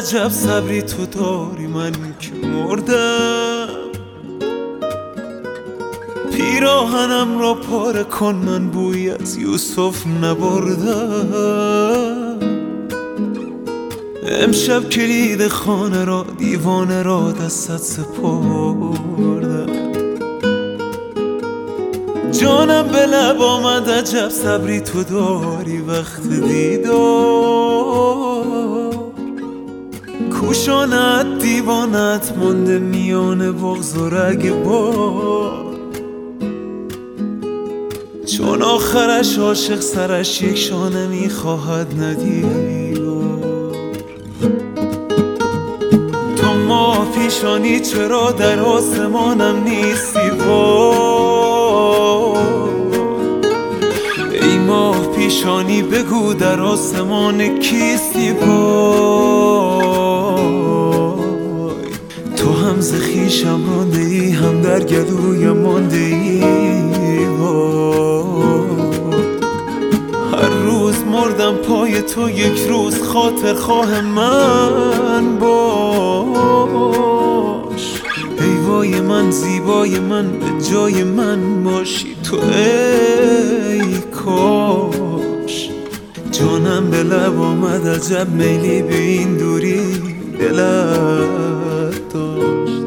عجب صبری تو داری، من که مردم. پیراهنم را پاره کن، من بوی از یوسف نبردم. امشب کلید خانه را، دیوانه را دستت سپردم. جانم به لب آمد عجب صبری تو داری وقت دیدار. کوشانت دیوانت مانده میان بغض و رگبار. چون آخرش عاشق سرش یک شانه میخواهد ندیدار. تو ماه پیشانی چرا در آسمانم نیستی وای؟ ای ماه پیشانی بگو در آسمان کیستی وای؟ تو هم ز خویشم رانده ای، هم در گلویم مانده ای وای. هر روز مردم پای تو، یک روز خاطر خواه من باش. ای وای من زیبای من، به جای من باشی تو ای کاش. جانم به لب آمد عجب میلی به این دوری دلت داشت.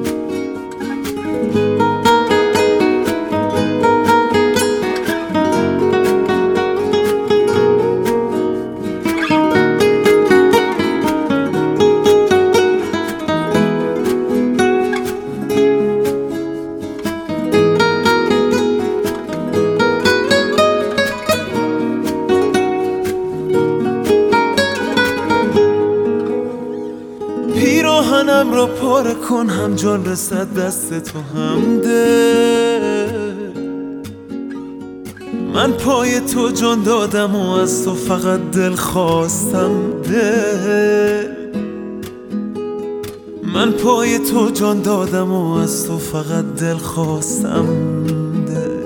پیراهنم را پاره کن، هم جان رسد دست تو هم دل. من پای تو جان دادم و از تو فقط دل خواستم دل. من پای تو جان دادم و از تو فقط دل خواستم دل.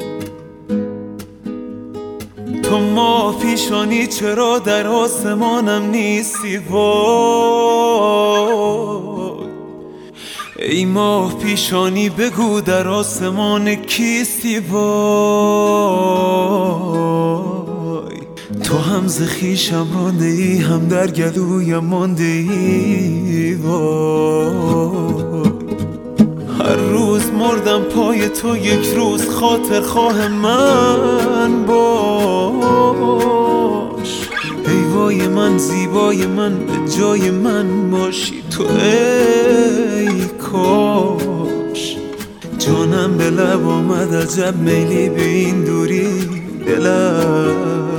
تو ماه پیشانی چرا در آسمانم نیستی وای؟ ای ماه پیشانی بگو در آسمان کیستی وای؟ تو هم ز خویشم رانده ای، هم در گلویم مانده ای وای. هر روز مردم پای تو، یک روز خاطر خواه من باش. ای وای من زیبای من، به جای من باشی تو ای کاش. جانم به لب آمد عجب میلی به این دوری دلت